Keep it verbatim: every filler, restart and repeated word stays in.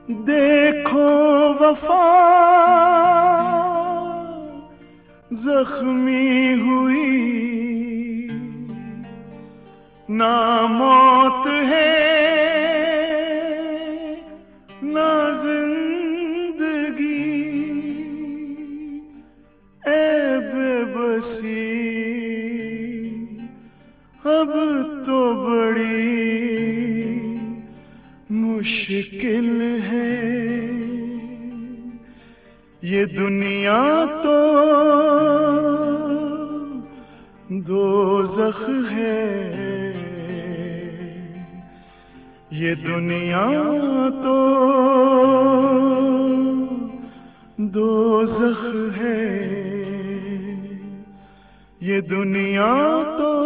دیکھو وفا زخمی ہوئی، نہ موت ہے نہ زندگی، اے بے بسی اب تو بڑی مشکل ہے، یہ دنیا تو دوزخ ہے، یہ دنیا تو دوزخ ہے، یہ دنیا تو